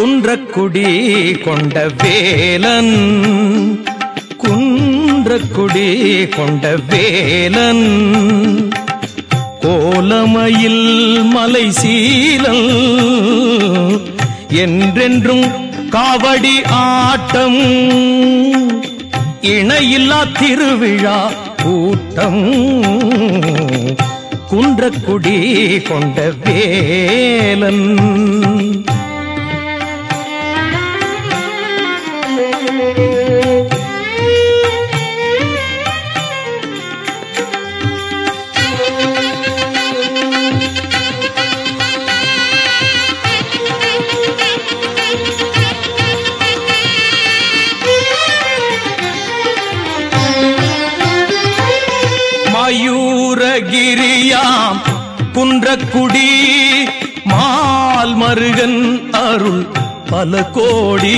குன்றக்குடி கொண்ட வேலன், குன்றக்குடி கொண்ட வேலன், கோலமயில் மலை சீலன், என்றென்றும் காவடி ஆட்டம், இணையில்லா திருவிழா கூட்டம், குன்றக்குடி கொண்ட வேலன். மயூரகிரியாம் குன்றக்குடி மால் மருகன் அருள் பல கோடி,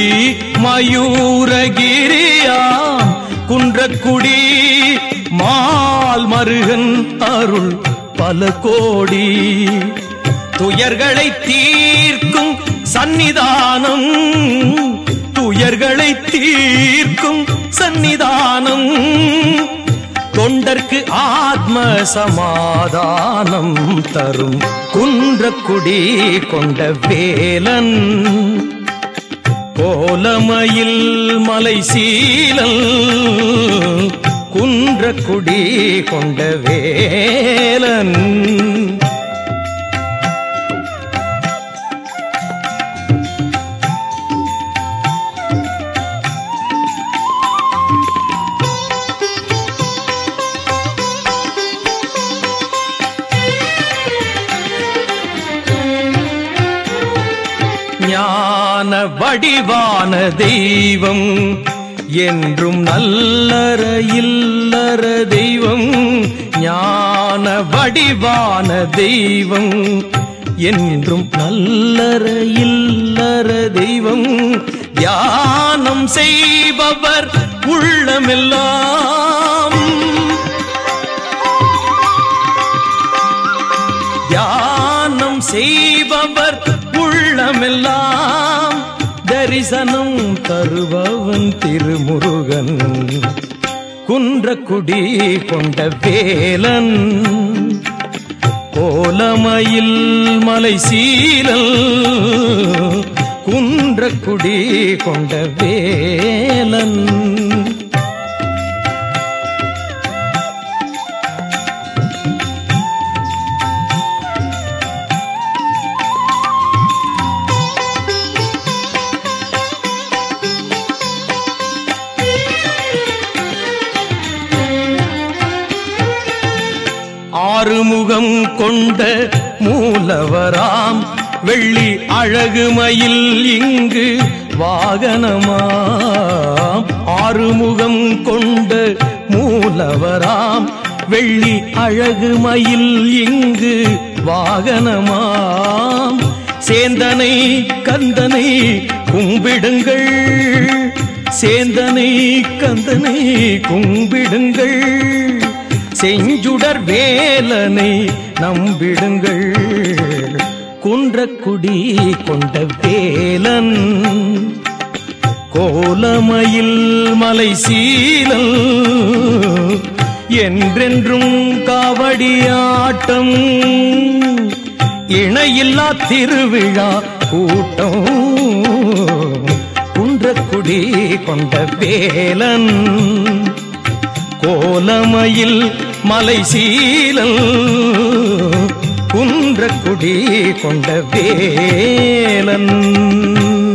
மயூரகிரியாம் குன்றக்குடி மால் மருகன் அருள் பல கோடி, துயர்களை தீர்க்கும் சந்நிதானம், துயர்களை தீர்க்கும் சந்நிதானம், தொண்டர்க்கு ஆத்ம சமாதானம் தரும் குன்றக்குடி கொண்ட வேலன், கோலமயில் மலை சீலன், குன்றக்குடி கொண்ட வேலன். ஞான வடிவான தெய்வம், என்றும் நல்லற இல்லற தெய்வம், ஞான வடிவான தெய்வம், என்றும் நல்லற இல்லற தெய்வம், தியானம் செய்பவர் உள்ளமெல்லாம், தியானம் செய்பவர் உள்ளமெல்லாம், தரிசனம் தருபவன் திருமுருகன், குன்றக்குடி கொண்ட வேலன், கோலமயில் மலை சீலன், குன்றக்குடி கொண்ட வேலன். ஆறுமுகம் கொண்ட மூலவராம் வெள்ளி அழகுமயில் இங்கு வாகனமாம், ஆறுமுகம் கொண்ட மூலவராம் வெள்ளி அழகுமயில் இங்கு வாகனமாம், சேந்தனை கந்தனை கும்பிடுங்கள், சேந்தனை கந்தனை கும்பிடுங்கள், செஞ்சுடர் வேலனை நம்பிடுங்கள், குன்றக்குடி கொண்ட வேலன், கோலமயில் மலை சீலன், என்றென்றும் காவடியாட்டம், இணையில்லா திருவிழா கூட்டம், குன்றக்குடி கொண்ட வேலன், கோலமயில் மலை சீலன், குன்றக்குடி கொண்ட வேலன்.